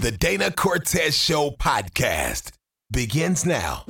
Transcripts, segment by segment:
The Dana Cortez Show podcast begins now.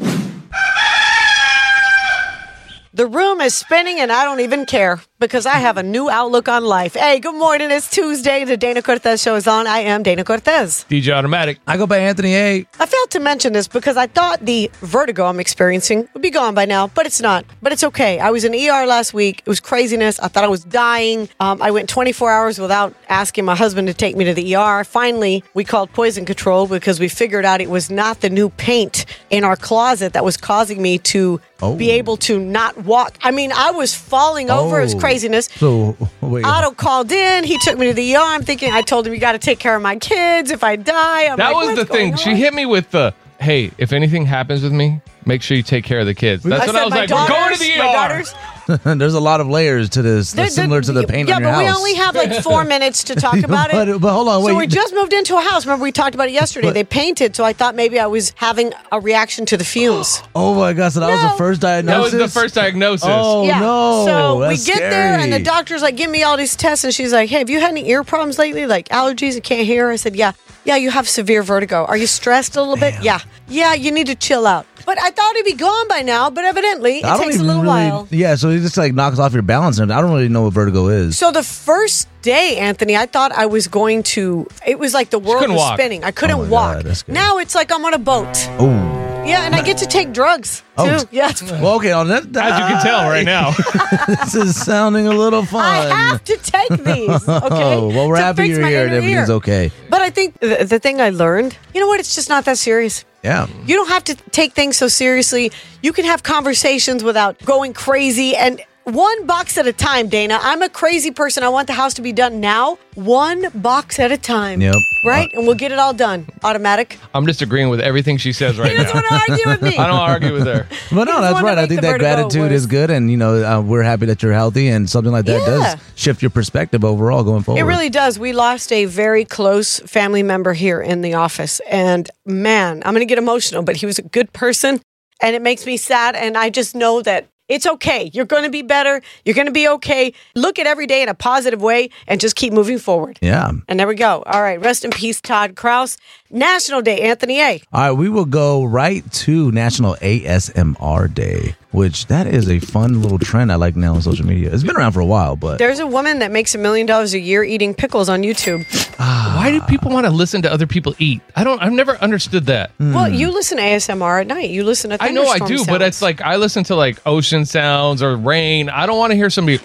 The room is spinning and I don't even care because I have a new outlook on life. Hey, good morning. It's Tuesday. The Dana Cortez Show is on. I am Dana Cortez. DJ Automatic. I go by Anthony A. I failed to mention this because I thought the vertigo I'm experiencing would be gone by now, but it's not. But it's okay. I was in ER last week. It was craziness. I thought I was dying. I went 24 hours without asking my husband to take me to the ER. Finally, we called Poison Control because we figured out it was not the new paint in our closet that was causing me to be able to not walk. I mean, I was falling over. It was craziness. So, wait. Otto called in. He took me to the ER. I'm thinking, I told him, you got to take care of my kids if I die. That was the thing. She hit me with the, hey, if anything happens with me, make sure you take care of the kids. That's what I was like. We're going to the ER. My daughters. There's a lot of layers to this, similar to the paint on your house. Yeah, but we only have like 4 minutes to talk about it. But hold on, wait. So we just moved into a house. Remember, we talked about it yesterday. They painted, so I thought maybe I was having a reaction to the fumes. Oh my gosh, so that was the first diagnosis? That was the first diagnosis. Oh, yeah. no. So That's we get there, scary. and the doctor's like, give me all these tests. And she's like, hey, have you had any ear problems lately? Like allergies? I can't hear. I said, yeah. Yeah, you have severe vertigo. Are you stressed a little bit? Yeah. Yeah, you need to chill out. But I thought it'd be gone by now, but evidently it takes a little while. Yeah, so it just like knocks off your balance. And I don't really know what vertigo is. So the first day, Anthony, I thought I was going to, it was like the world was spinning. I couldn't walk. God, now it's like I'm on a boat. Oh. Yeah, and I get to take drugs, too. Oh. Yeah. Well, okay, on that. As you can tell right now. This is sounding a little fun. I have to take these, okay? Oh, well, we're happy you're here and everything's okay. But I think the thing I learned, you know what? It's just not that serious. Yeah. You don't have to take things so seriously. You can have conversations without going crazy and one box at a time, Dana. I'm a crazy person. I want the house to be done now. One box at a time. Yep. Right? And we'll get it all done. Automatic. I'm just agreeing with everything she says right He doesn't now. want to argue with me. I don't argue with her. But no, that's right. I think that gratitude is good. And, you know, we're happy that you're healthy. And something like that does shift your perspective overall going forward. It really does. We lost a very close family member here in the office. And man, I'm going to get emotional, but he was a good person. And it makes me sad. And I just know that it's okay. You're going to be better. You're going to be okay. Look at every day in a positive way and just keep moving forward. Yeah. And there we go. All right. Rest in peace, Todd Krause. National Day, Anthony A. All right. We will go right to National ASMR Day, which that is a fun little trend I like now on social media. It's been around for a while, but there's a woman that makes $1 million a year eating pickles on YouTube. Why do people want to listen to other people eat? I've never understood that. Well, you listen to ASMR at night. You listen to thunderstorm I know I do, sounds. but it's like I listen to like ocean sounds or rain. I don't want to hear somebody.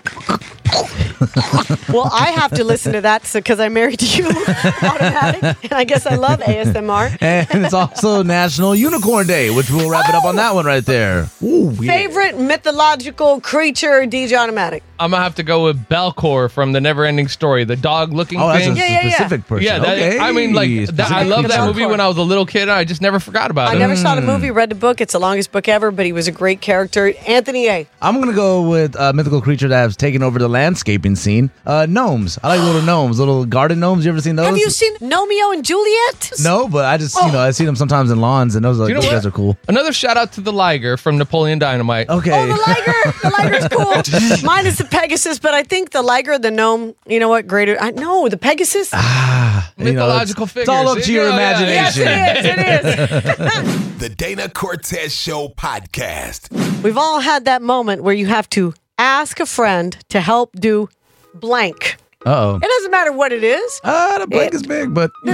Well, I have to listen to that because I'm married to you, Automatic, and I guess I love ASMR. And it's also National Unicorn Day, which we'll wrap it up on that one right there. Ooh, yeah. Favorite mythological creature, DJ Automatic? I'm going to have to go with Belcor from the Never-Ending Story, the dog-looking thing. That's a specific person. Yeah, okay. I mean, like, I love that movie when I was a little kid. And I just never forgot about it. I never saw the movie, read the book. It's the longest book ever, but he was a great character. Anthony A. I'm going to go with a mythical creature that has taken over the landscaping scene. Gnomes. I like little gnomes, little garden gnomes. You ever seen those? Have you seen Romeo and Juliet? No, but I just, I see them sometimes in lawns, and those guys are cool. Another shout out to the Liger from Napoleon Dynamite. Okay. Oh, the Liger's cool. Mine is the Pegasus, but I think the Liger, the gnome, you know what, greater. The Pegasus. Mythological figures. It's all up to your imagination. Yes, it is. The Dana Cortez Show podcast. We've all had that moment where you have to ask a friend to help do blank. Uh-oh. It doesn't matter what it is. The blank is big, but... No.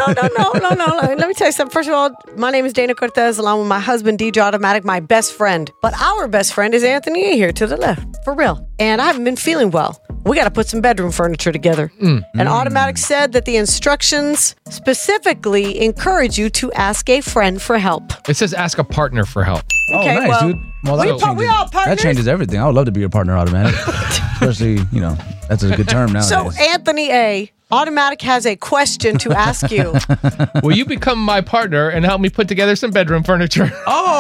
Let me tell you something. First of all, my name is Dana Cortez, along with my husband, DJ Automatic, my best friend. But our best friend is Anthony A. here to the left, for real. And I haven't been feeling well. We got to put some bedroom furniture together. And Automatic said that the instructions specifically encourage you to ask a friend for help. It says ask a partner for help. Okay, nice, well, dude. Well, we all partners. that changes everything. I would love to be your partner, Automatic. Especially, that's a good term nowadays. So, Anthony A., Automatic has a question to ask you. Will you become my partner and help me put together some bedroom furniture?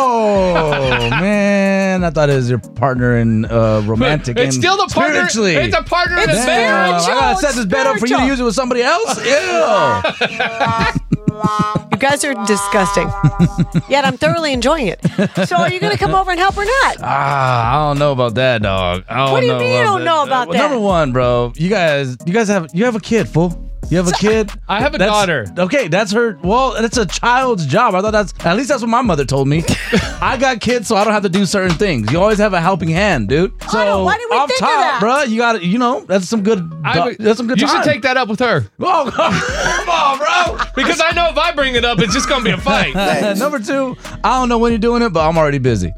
Oh, man. I thought it was your partner in romantic It's and still the partner. spiritually. It's a partner in It's the bed. spiritual. I got to set this bed up for you to use it with somebody else? Ew. You guys are disgusting. Yet I'm thoroughly enjoying it. So are you going to come over and help or not? I don't know about that, dog. What do you mean you don't know about that? Number one, bro, you guys have a kid, fool. You have a kid? I have a daughter. Okay, that's her. Well, it's a child's job. I thought at least that's what my mother told me. I got kids, so I don't have to do certain things. You always have a helping hand, dude. So why didn't we off think of top, that? bro, you got to, that's some good. That's some good. You time. should take that up with her. Oh, come on, bro. Because I know if I bring it up, it's just going to be a fight. Number 2, I don't know when you're doing it, but I'm already busy.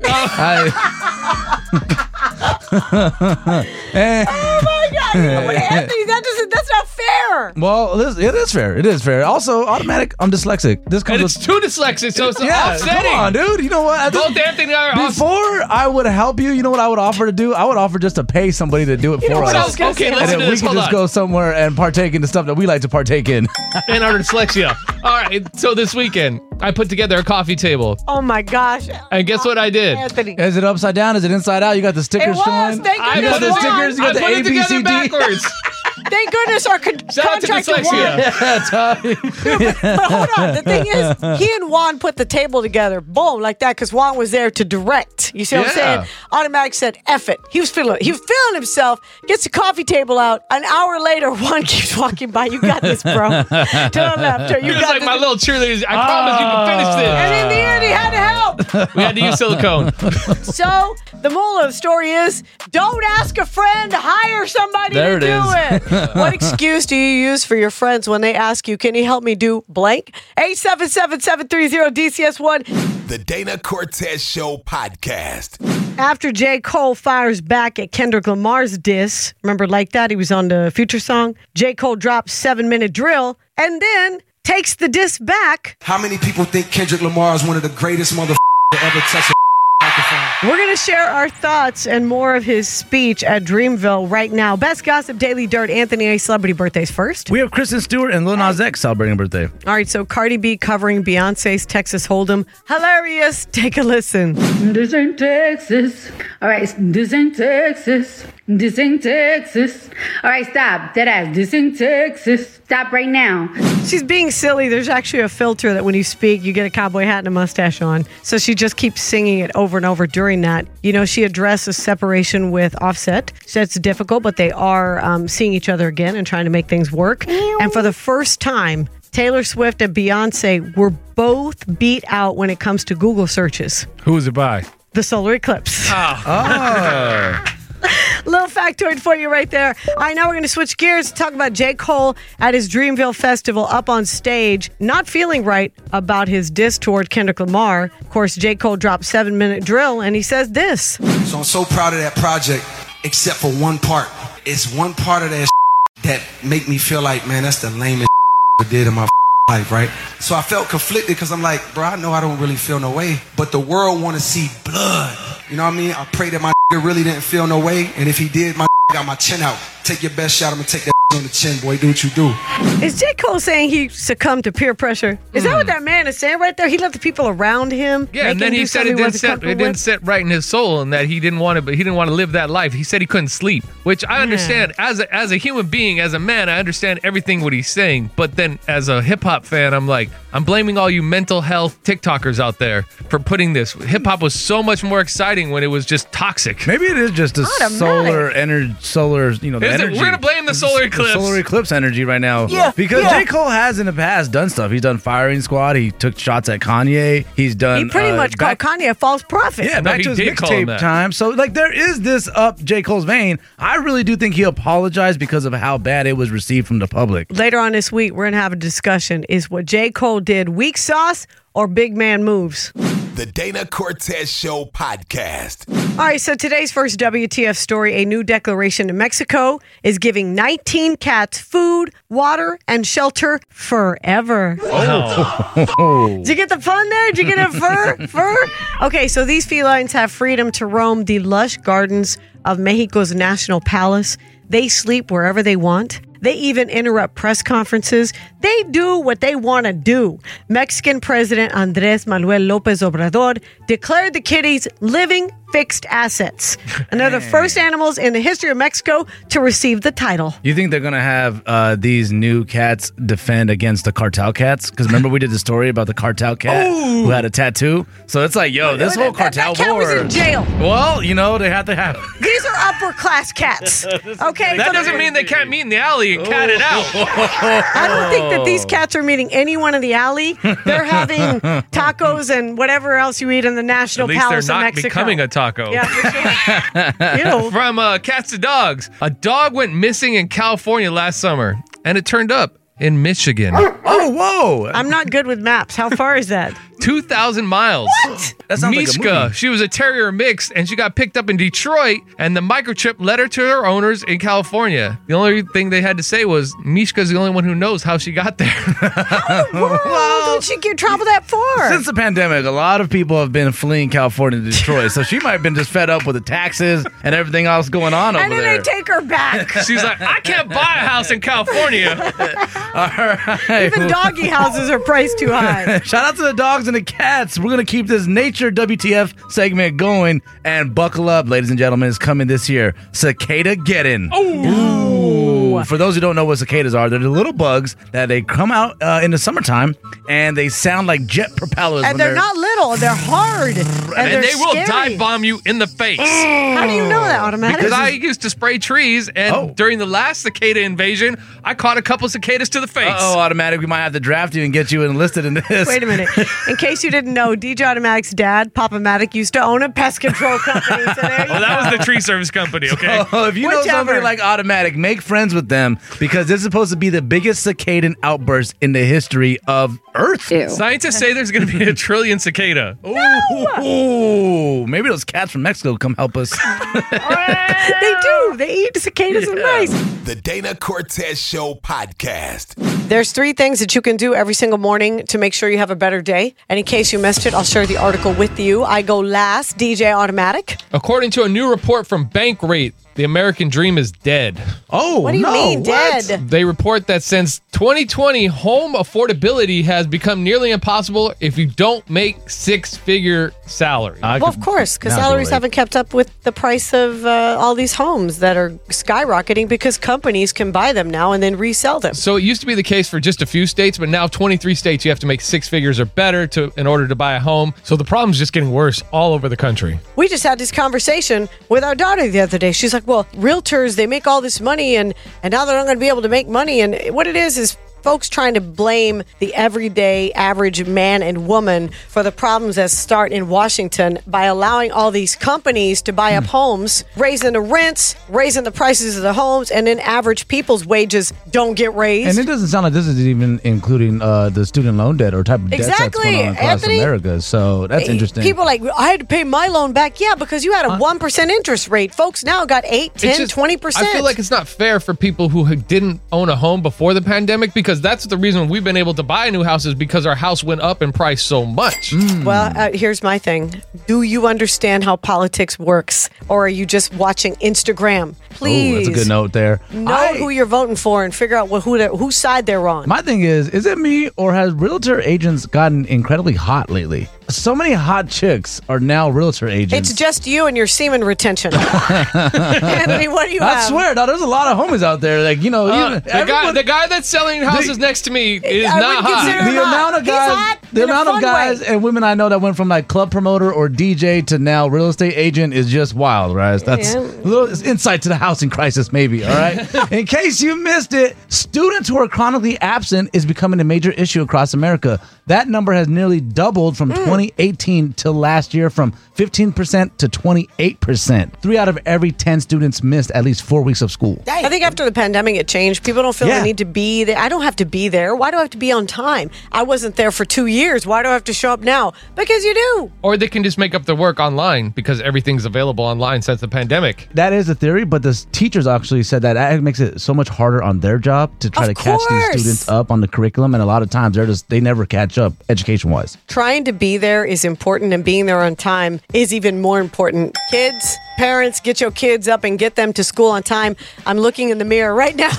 Oh my God, Anthony, that's not fair. Well, it is fair. It is fair. Also, automatic. I'm dyslexic. This comes And it's with 2 dyslexics, so it's offsetting. Come on, dude. You know what? Both Anthony and I are Before I would help you, you know what I would offer to do? I would offer just to pay somebody to do it for us. Okay, And listen then to we this. can Hold just on. go somewhere and partake in the stuff that we like to partake in. And our dyslexia. All right, so this weekend, I put together a coffee table. Oh my gosh. And guess what I did? Anthony. Is it upside down? Is it inside out? You got the It stickers was. showing? Thank I goodness. put the Juan. stickers, you got I the put it together ABCD. backwards. Thank goodness our Shout out to contractor dyslexia. Juan. But hold on. The thing is, he and Juan put the table together, boom, like that, because Juan was there to direct. You see what I'm Yeah. saying? Automatic said, F it. He was feeling himself, gets the coffee table out. An hour later, Juan keeps walking by. You got this, bro. To the left. You He was got like this. my little cheerleader. I promise you can finish this. And in the end, he had to help. We had to use silicone. So the moral of the story is, don't ask a friend, hire somebody There to it do it. What excuse do you use for your friends when they ask you, can you help me do blank? 877-730-DCS1. The Dana Cortez Show podcast. After J. Cole fires back at Kendrick Lamar's diss, remember like that? He was on the Future song. J. Cole drops 7-minute drill and then takes the diss back. How many people think Kendrick Lamar is one of the greatest motherfuckers to ever touch a microphone? We're going to share our thoughts and more of his speech at Dreamville right now. Best Gossip Daily Dirt, Anthony A. Celebrity birthdays first. We have Kristen Stewart and Lil Nas X celebrating a birthday. All right, so Cardi B covering Beyonce's Texas Hold'em. Hilarious. Take a listen. This ain't Texas. All right, this ain't Texas. This ain't Texas. All right, stop. Deadass. This ain't Texas. Stop right now. She's being silly. There's actually a filter that when you speak, you get a cowboy hat and a mustache on. So she just keeps singing it over and over during that. You know, she addressed a separation with Offset. She said it's difficult, but they are seeing each other again and trying to make things work. And for the first time, Taylor Swift and Beyonce were both beat out when it comes to Google searches. Who was it by? The solar eclipse. Oh. Little factoid for you right there. All right, now we're going to switch gears to talk about J. Cole at his Dreamville Festival up on stage, not feeling right about his diss toward Kendrick Lamar. Of course, J. Cole dropped 7-minute drill, and he says this. So I'm so proud of that project, except for one part. It's one part of that that make me feel like, man, that's the lamest I did in my life, right? So I felt conflicted because I'm like, bro, I know I don't really feel no way, but the world want to see blood. You know what I mean? I pray that my really didn't feel no way, and if he did, my got my chin out. Take your best shot. I'm gonna take that on the chin, boy. Do what you do. Is J. Cole saying he succumbed to peer pressure? Is that what that man is saying right there? He let the people around him Yeah, make and then him he do said something it he didn't wasn't sit. It comfortable didn't with? sit right in his soul, and that he didn't want to. But he didn't want to live that life. He said he couldn't sleep, which I understand. As a human being, as a man, I understand everything what he's saying. But then, as a hip hop fan, I'm like, I'm blaming all you mental health TikTokers out there for putting this. Hip hop was so much more exciting when it was just toxic. Maybe it is just the Automatic. solar energy, the Is it? energy. We're gonna blame the solar eclipse. Solar eclipse energy right now. Yeah, Because yeah. J. Cole has in the past done stuff. He's done Firing Squad. He took shots at Kanye. He's done. He pretty much called Kanye a false prophet. Yeah, No, back he to his did call him mixtape that. time. So, like, there is this up J. Cole's vein. I really do think he apologized because of how bad it was received from the public. Later on this week, we're going to have a discussion. Is what J. Cole did weak sauce or big man moves? The Dana Cortez Show podcast. All right, so today's first WTF story, a new declaration in Mexico is giving 19 cats food, water, and shelter forever. Did you get the fun there? Did you get a fur? Okay, so these felines have freedom to roam the lush gardens of Mexico's National Palace. They sleep wherever they want. They even interrupt press conferences. They do what they want to do. Mexican President Andrés Manuel López Obrador declared the kitties living fixed assets and they're the first animals in the history of Mexico to receive the title. You think they're going to have these new cats defend against the cartel cats? Because remember we did the story about the cartel cat who had a tattoo? So it's like, yo, this whole cartel that cat war. was in jail. Well, you know, they have to have. These are upper class cats. Okay, That doesn't mean they can't meet in the alley and cat it out. I don't think that these cats are meeting anyone in the alley. They're having tacos and whatever else you eat in the National At least Palace they're of not Mexico. becoming a taco. Yeah, for sure. Ew. From cats to dogs. A dog went missing in California last summer, and it turned up in Michigan. Oh, whoa. I'm not good with maps. How far is that? 2,000 miles. What? That sounds like a Mishka, movie. she was a terrier mix, and she got picked up in Detroit, and the microchip led her to her owners in California. The only thing they had to say was, Mishka's the only one who knows how she got there. How did she travel that far? Since the pandemic, a lot of people have been fleeing California to Detroit, so she might have been just fed up with the taxes and everything else going on over and then there. they take her back. She's like, I can't buy a house in California. All right. Even doggy houses are priced too high. Shout out to the dogs and the cats. We're going to keep this nature WTF segment going. And buckle up, ladies and gentlemen, is coming this year. Cicada Gettin'. Ooh. For those who don't know what cicadas are, they're the little bugs that they come out in the summertime and they sound like jet propellers. And when they're not little. They're hard. And And they're they will scary. dive bomb you in the face. How do you know that, Automatic? Because I used to spray trees, and during the last cicada invasion, I caught a couple cicadas to the face. Oh, Automatic, we might have to draft you and get you enlisted in this. Wait a minute. In case you didn't know, DJ Automatic's dad, Papa Matic, used to own a pest control company. So there you Well, that was the tree service company, okay? Oh, if you know Whichever. somebody like Automatic, make friends with them because this is supposed to be the biggest cicadan outburst in the history of Earth. Scientists say there's going to be 1 trillion cicada. Ooh, maybe those cats from Mexico come help us. They do. They eat cicadas and mice. The Dana Cortez Show podcast. There's 3 things that you can do every single morning to make sure you have a better day. And in case you missed it, I'll share the article with you. I go last, DJ Automatic. According to a new report from Bankrate, the American dream is dead. Oh, What do you no, mean, what? dead? They report that since 2020, home affordability has become nearly impossible if you don't make 6-figure salary. Well, of course, because Not salaries really. haven't kept up with the price of all these homes that are skyrocketing because companies can buy them now and then resell them. So it used to be the case for just a few states, but now 23 states you have to make 6 figures or better in order to buy a home. So the problem's just getting worse all over the country. We just had this conversation with our daughter the other day. She's like, well, realtors, they make all this money and now they're not going to be able to make money. And what it is folks trying to blame the everyday average man and woman for the problems that start in Washington by allowing all these companies to buy up homes, raising the rents, raising the prices of the homes, and then average people's wages don't get raised. And it doesn't sound like this is even including the student loan debt or type of debt that's Exactly, going on across Anthony. America. So that's interesting. People are like, I had to pay my loan back. Yeah, because you had a 1% interest rate. Folks now got 8, 10, It's just- 20%. I feel like it's not fair for people who didn't own a home before the pandemic because that's the reason we've been able to buy a new house is because our house went up in price so much. Well, here's my thing. Do you understand how politics works? Or are you just watching Instagram? Please. Oh, that's a good note there. Know who you're voting for and figure out whose side they're on. My thing is it me or has realtor agents gotten incredibly hot lately? So many hot chicks are now realtor agents. It's just you and your semen retention. Anthony, what do you I have? swear, dog, there's a lot of homies out there. Like, you know, even The guy that's selling houses next to me is I not wouldn't hot. consider him the hot. amount of He's guys, hot the in a amount of fun guys way. and women I know that went from like club promoter or DJ to now real estate agent is just wild, right? That's Yeah. a little insight to the housing crisis, maybe. All right. In case you missed it, students who are chronically absent is becoming a major issue across America. That number has nearly doubled from 2018 to last year, from 15% to 28%. 3 out of every 10 students missed at least 4 weeks of school. I think after the pandemic, it changed. People don't feel Yeah. the need to be there. I don't have to be there. Why do I have to be on time? I wasn't there for 2 years. Why do I have to show up now? Because you do. Or they can just make up their work online because everything's available online since the pandemic. That is a theory, but the teachers actually said that makes it so much harder on their job to try Of to catch these course. students up on the curriculum, and a lot of times they never catch up education-wise. Trying to be there is important, and being there on time is even more important. Kids, parents, get your kids up and get them to school on time. I'm looking in the mirror right now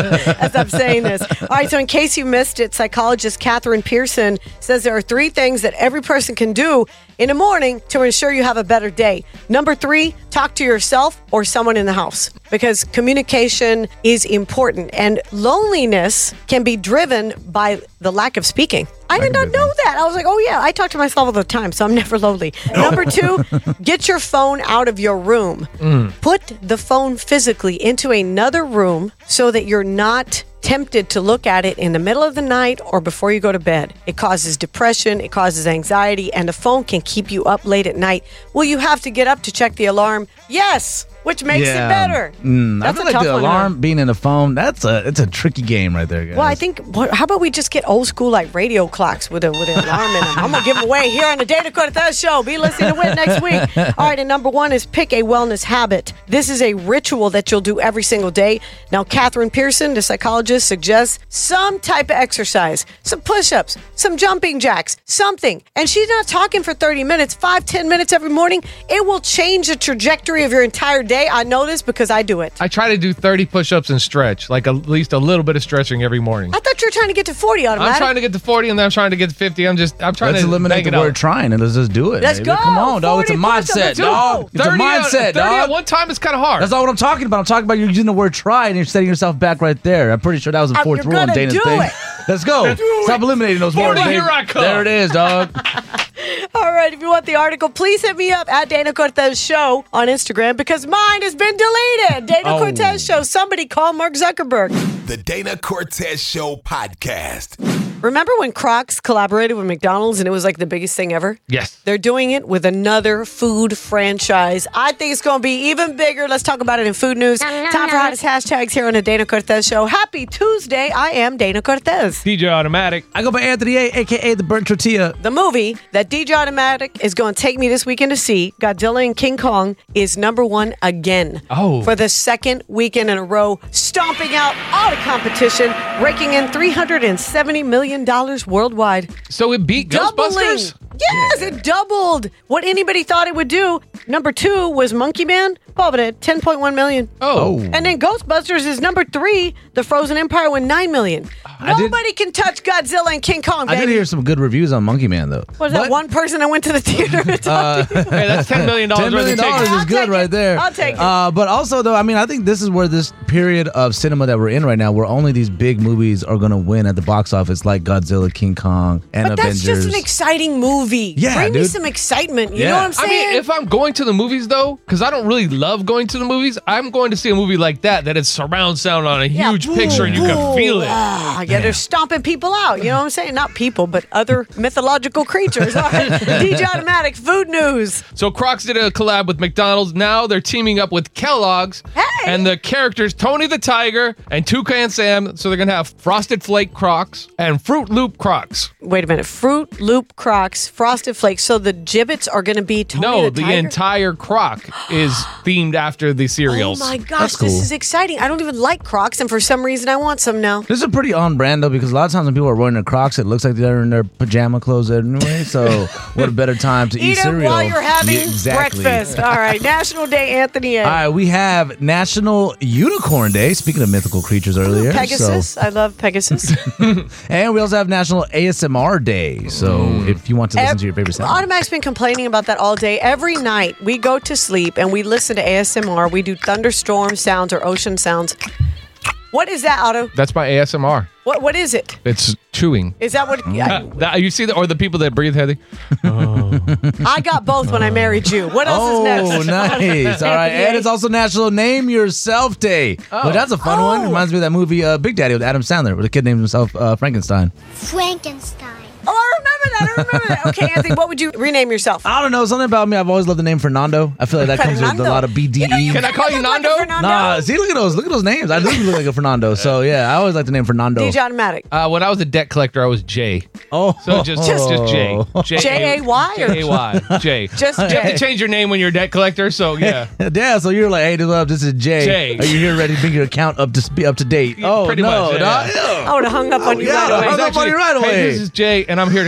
as I'm saying this. All right, so in case you missed it, psychologist Catherine Pearson says there are 3 things that every person can do in the morning to ensure you have a better day. Number 3, talk to yourself or someone in the house, because communication is important, and loneliness can be driven by the lack of speaking. I did not know that. I was like, oh yeah, I talk to myself all the time, so I'm never lonely. Number 2, get your phone out of your room. Put the phone physically into another room so that you're not tempted to look at it in the middle of the night or before you go to bed. It causes depression, it causes anxiety, and the phone can keep you up late at night. Will you have to get up to check the alarm? Yes, which makes it better. I feel like the alarm being in the phone, it's a tricky game right there, guys. Well, I think, how about we just get old school like radio clocks with an alarm in them? I'm going to give them away here on the Dana Cortez Show. Be listening to it next week. All right, and number 1 is pick a wellness habit. This is a ritual that you'll do every single day. Now, Catherine Pearson, the psychologist, suggests some type of exercise, some push-ups, some jumping jacks, something. And she's not talking for 30 minutes, 5-10 minutes every morning. It will change the trajectory of your entire day. I know this because I do it. I try to do 30 push-ups and stretch, like at least a little bit of stretching every morning. I thought you were trying to get to 40 automatic. I'm trying to get to 40, and then I'm trying to get to 50. I'm trying Let's to eliminate the word trying and let's just do it. Let's baby. go. Come on, dog. It's a 40 push-ups, mindset, let's dog. go. It's a mindset, 30 dog. at one time is kind of hard. That's not what I'm talking about. I'm talking about you using the word try and you're setting yourself back right there. I'm pretty sure that was the 4th You're rule on gonna Dana's do thing. it. Let's go. Stop eliminating those words. 40, baby. here I come. There it is, dog. All right, if you want the article, please hit me up at Dana Cortez Show on Instagram, because mine has been deleted. Dana Cortez Show. Somebody call Mark Zuckerberg. The Dana Cortez Show podcast. Remember when Crocs collaborated with McDonald's and it was like the biggest thing ever? Yes. They're doing it with another food franchise. I think it's going to be even bigger. Let's talk about it in food news. Time for hottest hashtags here on the Dana Cortez Show. Happy Tuesday. I am Dana Cortez. DJ Automatic. I go by Anthony A, a.k.a. the Burnt Tortilla. The movie that DJ Automatic is going to take me this weekend to see, Godzilla and King Kong, is number 1 again. Oh. For the 2nd weekend in a row, stomping out all the competition, raking in $370 million worldwide. So it beat Ghostbusters? Yes, it doubled what anybody thought it would do. Number 2 was Monkey Man, but at 10.1 million. Oh. And then Ghostbusters is number 3. The Frozen Empire with $9 million. Nobody can touch Godzilla and King Kong, baby. I did hear some good reviews on Monkey Man, though. Was that one person that went to the theater to talk to you? Hey, that's $10 million. $10 million is good right there. I'll take it. But also, though, I mean, I think this is where this period of cinema that we're in right now, where only these big movies are going to win at the box office, like Godzilla, King Kong, and But Avengers. that's just an exciting movie. Yeah, Bring me dude. some excitement. You Yeah. know what I'm saying? I mean, if I'm going to the movies, though, because I don't really love going to the movies, I'm going to see a movie like that is surround sound on a huge picture and you can feel it. Yeah, they're stomping people out. You know what I'm saying? Not people, but other mythological creatures. All right. DJ Automatic, food news. So Crocs did a collab with McDonald's. Now they're teaming up with Kellogg's. Hey! And the characters Tony the Tiger and Toucan Sam. So they're going to have Frosted Flake Crocs and Fruit Loop Crocs. Wait a minute. Fruit Loop Crocs, Frosted Flakes. So the gibbets are going to be Tony No, the the Tiger? entire Croc is themed after the cereals. Oh my gosh, That's cool. this is exciting. I don't even like Crocs, and for some reason I want some now. This is pretty on brand, though, because a lot of times when people are wearing their Crocs, it looks like they're in their pajama clothes anyway. So, what a better time to eat Eat cereal. them while you're having Yeah, exactly. breakfast. All right. National Day, Anthony A. All right, we have National Unicorn Day. Speaking of mythical creatures earlier. Pegasus. I love Pegasus. And we also have National ASMR Day. So, if you want to listen to your favorite sound. Automatic's been complaining about that all day. Every night we go to sleep and we listen to ASMR. We do thunderstorm sounds or ocean sounds. What is that, Otto? That's my ASMR. What is it? It's chewing. Is that what? You see or the people that breathe heavy? I got both when I married you. What else is next? Oh, nice. All right. And it's also National Name Yourself Day. Well, that's a fun one. Reminds me of that movie Big Daddy with Adam Sandler, where the kid named himself Frankenstein. Frankenstein. Oh, I remember that. Okay, Anthony, what would you rename yourself? I don't know. Something about me. I've always loved the name Fernando. I feel like that comes with a Fernando. lot of BDE. Can I call you Like a Nando? Fernando? Nah, see, look at those names. I do look like a Fernando. So, yeah, I always like the name Fernando. DJ Automatic. When I was a debt collector, I was Jay. Oh. So just Jay. J-A-Y or- J-A-Y. Jay. Just You have Jay. to change your name when you're a debt collector, so yeah. Yeah, so you're like, hey, this is Jay. Jay. Are you here ready to bring your account up to date? Yeah, Oh, pretty no. much, yeah. I would have hung up on you yeah, right away. hung up on you right Hey, away. this is Jay, and I'm here to collect a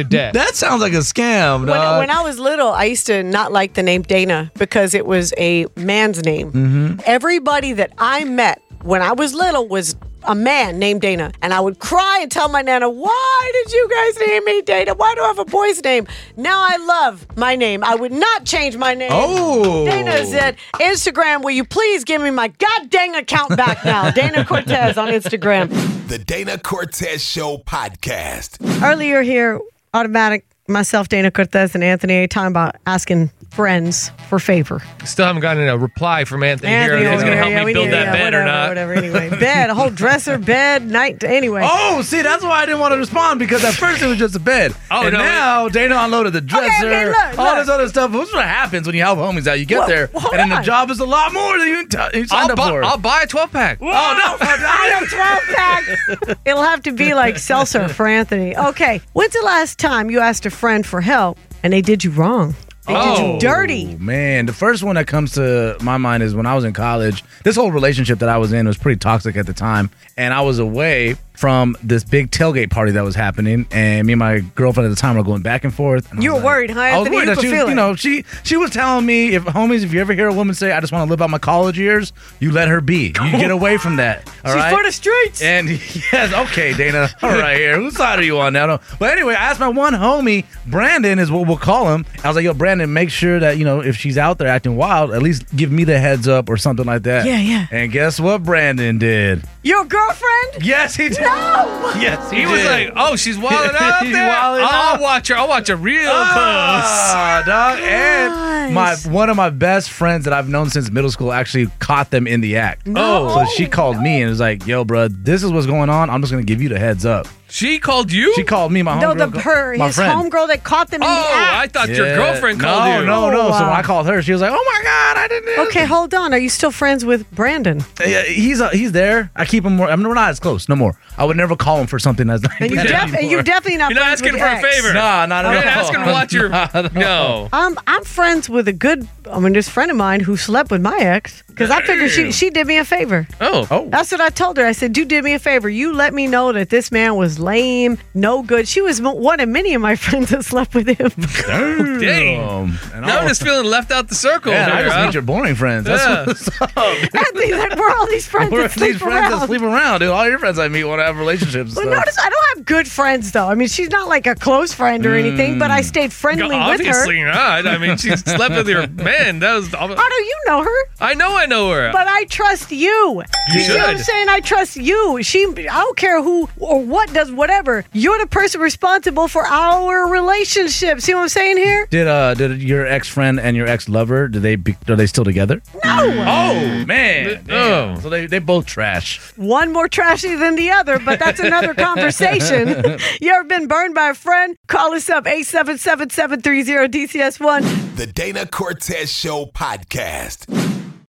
debt. That sounds like a scam, dog. When I was little, I used to not like the name Dana because it was a man's name. Mm-hmm. Everybody that I met when I was little was a man named Dana. And I would cry and tell my Nana, why did you guys name me Dana? Why do I have a boy's name? Now I love my name. I would not change my name. Oh. Dana said, Instagram, will you please give me my goddamn account back now? Dana Cortez on Instagram. The Dana Cortez Show podcast. Earlier here, automatic, myself, Dana Cortez, and Anthony A. talking about asking friends for favor. Still haven't gotten a reply from Anthony here. Anthony He's over going to here, help me build that bed whatever, or not. Whatever, anyway. Bed, a whole dresser, bed, night, anyway. Oh, see, that's why I didn't want to respond because at first it was just a bed. Oh, and no, now Dana unloaded the dresser, okay, look. all this other stuff. What's what happens when you help homies out? You get there, hold and then the on. job is a lot more than you signed up for. I'll buy a 12-pack. Oh, no. I am 12-pack. It'll have to be like seltzer for Anthony. Okay, when's the last time you asked a friend for help and they did you wrong? They did Oh. you dirty. Man, the first one that comes to my mind is when I was in college. This whole relationship that I was in was pretty toxic at the time, and I was away from this big tailgate party that was happening, and me and my girlfriend at the time were going back and forth. And You I was were worried, huh, I was Anthony? worried You that could she, feel you it. know, she was telling me, if you ever hear a woman say, "I just want to live out my college years," you let her be. You get away from that. All She's right. for the streets. And yes, okay, Dana. All right, here. Whose side are you on now? No. But anyway, I asked my one homie, Brandon is what we'll call him. I was like, yo, Brandon, make sure that, if she's out there acting wild, at least give me the heads up or something like that. Yeah, yeah. And guess what Brandon did? Your girlfriend? Yes, he did. No! Yes, He was like, oh, she's wilding out He's there. wilding I'll out. watch her. I'll watch her real Ah, dog. And one of my best friends that I've known since middle school actually caught them in the act. No. So she called me and was like, yo, bro, this is what's going on. I'm just going to give you the heads up. close. She called you? She called me, my No, homegirl. my his friend. homegirl that caught them in the Oh, I act. thought your Yeah. girlfriend called you. No. So when wow. I called her, she was like, "Oh my god, I didn't." Okay, hold on. Are you still friends with Brandon? Yeah, he's there. I keep him more. I mean, we're not as close no more. I would never call him for something that's not. And you anymore. definitely not You're not friends asking with for your a ex. favor. Nah, not at You're all. not asking to watch your. No. I'm friends with there's a friend of mine who slept with my ex because I figured she did me a favor. Oh. That's what I told her. I said, you did me a favor. You let me know that this man was lame, no good. She was one of many of my friends that slept with him. Dang. And Now I'm just feeling left out the circle. yeah, I here, just huh? meet your boring friends. That's Yeah. what's up. Anthony, we're all these friends We're that sleep these friends that around. sleep around, dude. All your friends I meet want to have relationships. But and stuff. notice I don't have good friends though. I mean, she's not like a close friend or anything, but I stayed friendly with her. Obviously not. I mean, she slept with your man. That was. How do you know her? I know her. But I trust you. You see what I'm should. saying? I trust you. I don't care who or what does whatever. You're the person responsible for our relationship. See what I'm saying here? Did your ex friend and your ex lover? Are they still together? No. Oh man. Oh. So they both trash. One more trashy than the other, but that's another conversation. You ever been burned by a friend? Call us up 877-730-DCS1. The Dana Cortez Show podcast.